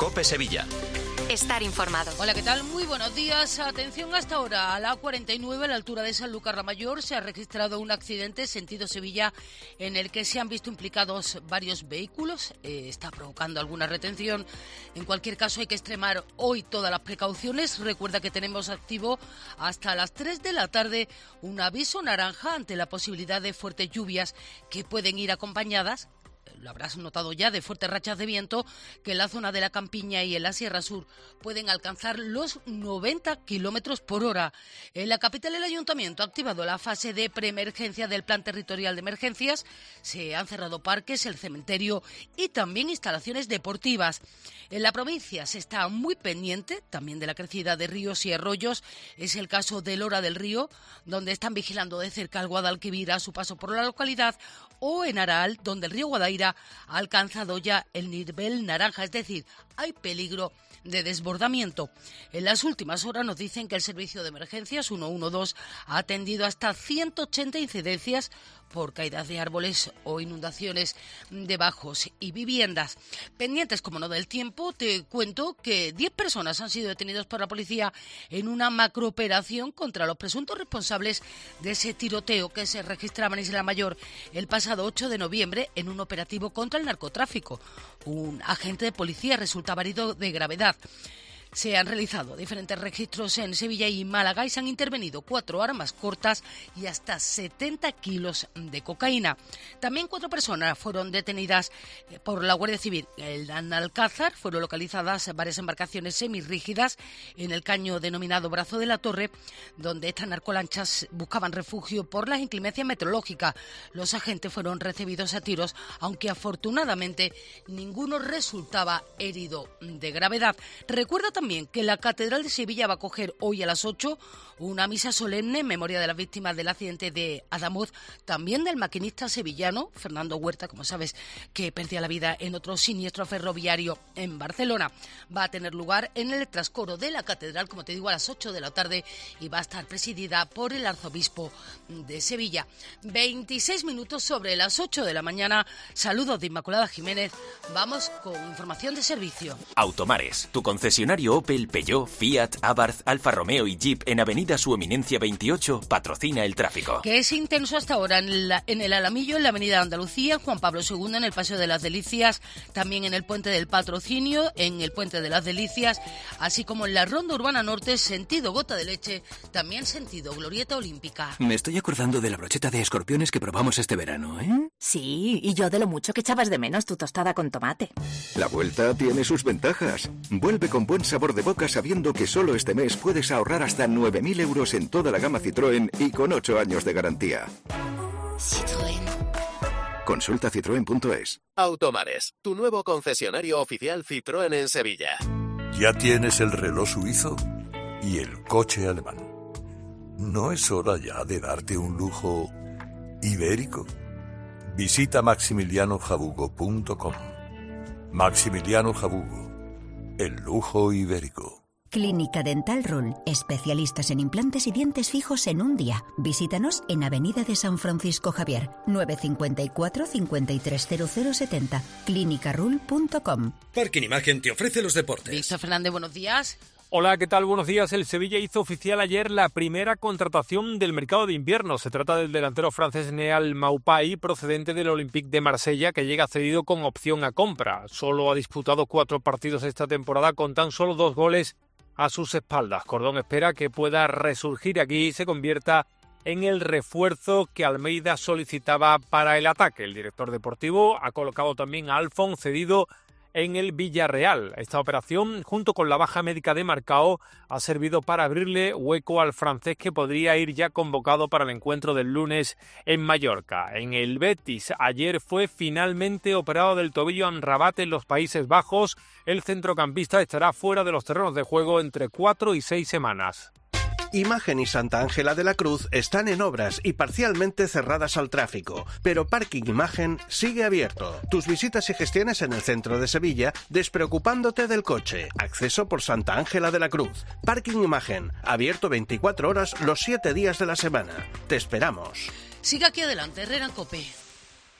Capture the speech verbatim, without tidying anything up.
COPE Sevilla. Estar informado. Hola, ¿qué tal? Muy buenos días. Atención hasta ahora. A la A cuarenta y nueve, a la altura de Sanlúcar la Mayor, se ha registrado un accidente sentido Sevilla en el que se han visto implicados varios vehículos. Eh, está provocando alguna retención. En cualquier caso, hay que extremar hoy todas las precauciones. Recuerda que tenemos activo hasta las tres de la tarde un aviso naranja ante la posibilidad de fuertes lluvias que pueden ir acompañadas, lo habrás notado ya, de fuertes rachas de viento que en la zona de la Campiña y en la Sierra Sur pueden alcanzar los noventa kilómetros por hora. En la capital, el Ayuntamiento ha activado la fase de preemergencia del Plan Territorial de Emergencias. Se han cerrado parques, el cementerio y también instalaciones deportivas. En la provincia se está muy pendiente también de la crecida de ríos y arroyos. Es el caso de Lora del Río, donde están vigilando de cerca al Guadalquivir a su paso por la localidad, o en Araal, donde el río Guadaira ha alcanzado ya el nivel naranja, es decir, hay peligro de desbordamiento. En las últimas horas nos dicen que el servicio de emergencias ciento doce ha atendido hasta ciento ochenta incidencias por caídas de árboles o inundaciones de bajos y viviendas. Pendientes, como no, del tiempo, te cuento que diez personas han sido detenidas por la policía en una macrooperación contra los presuntos responsables de ese tiroteo que se registraba en Isla Mayor el pasado ocho de noviembre en un operativo contra el narcotráfico. Un agente de policía resultaba herido de gravedad. Se han realizado diferentes registros en Sevilla y Málaga y se han intervenido cuatro armas cortas y hasta setenta kilos de cocaína. También cuatro personas fueron detenidas por la Guardia Civil. En Alcázar fueron localizadas varias embarcaciones semirrígidas en el caño denominado Brazo de la Torre, donde estas narcolanchas buscaban refugio por las inclemencias meteorológicas. Los agentes fueron recibidos a tiros, aunque afortunadamente ninguno resultaba herido de gravedad. Recuerda también También que la Catedral de Sevilla va a acoger hoy a las ocho una misa solemne en memoria de las víctimas del accidente de Adamuz, también del maquinista sevillano Fernando Huerta, como sabes, que perdía la vida en otro siniestro ferroviario en Barcelona. Va a tener lugar en el trascoro de la Catedral, como te digo, a las ocho de la tarde, y va a estar presidida por el arzobispo de Sevilla. veintiséis minutos sobre las ocho de la mañana. Saludos de Inmaculada Jiménez. Vamos con información de servicio. Automares, tu concesionario Opel, Peugeot, Fiat, Abarth, Alfa Romeo y Jeep en Avenida Su Eminencia veintiocho patrocina el tráfico. Que es intenso hasta ahora en, la, en el Alamillo, en la Avenida Andalucía, Juan Pablo segundo, en el Paseo de las Delicias, también en el Puente del Patrocinio, en el Puente de las Delicias, así como en la Ronda Urbana Norte, sentido Gota de Leche, también sentido Glorieta Olímpica. Me estoy acordando de la brocheta de escorpiones que probamos este verano, ¿eh? Sí, y yo de lo mucho que echabas de menos tu tostada con tomate. La vuelta tiene sus ventajas. Vuelve con buen sabor de boca sabiendo que solo este mes puedes ahorrar hasta nueve mil euros en toda la gama Citroën y con ocho años de garantía. Citroën. Consulta citroen punto es. Automares, tu nuevo concesionario oficial Citroën en Sevilla. ¿Ya tienes el reloj suizo y el coche alemán? ¿No es hora ya de darte un lujo ibérico? Visita maximiliano jabugo punto com. Maximiliano Jabugo, el lujo ibérico. Clínica Dental Rule, especialistas en implantes y dientes fijos en un día. Visítanos en Avenida de San Francisco Javier, nueve cinco cuatro, cinco tres cero cero siete cero, clínica rule punto com. Parking Imagen te ofrece los deportes. Víctor Fernández, buenos días. Hola, ¿qué tal? Buenos días. El Sevilla hizo oficial ayer la primera contratación del mercado de invierno. Se trata del delantero francés Neal Maupay, procedente del Olympique de Marsella, que llega cedido con opción a compra. Solo ha disputado cuatro partidos esta temporada con tan solo dos goles a sus espaldas. Cordón espera que pueda resurgir aquí y se convierta en el refuerzo que Almeida solicitaba para el ataque. El director deportivo ha colocado también a Alfon cedido en el Villarreal. Esta operación, junto con la baja médica de Marcao, ha servido para abrirle hueco al francés, que podría ir ya convocado para el encuentro del lunes en Mallorca. En el Betis, ayer fue finalmente operado del tobillo en Rabat, en los Países Bajos. El centrocampista estará fuera de los terrenos de juego entre cuatro y seis semanas. Imagen y Santa Ángela de la Cruz están en obras y parcialmente cerradas al tráfico, pero Parking Imagen sigue abierto. Tus visitas y gestiones en el centro de Sevilla, despreocupándote del coche. Acceso por Santa Ángela de la Cruz. Parking Imagen, abierto veinticuatro horas los siete días de la semana. Te esperamos. Siga aquí adelante, Herrera en COPE.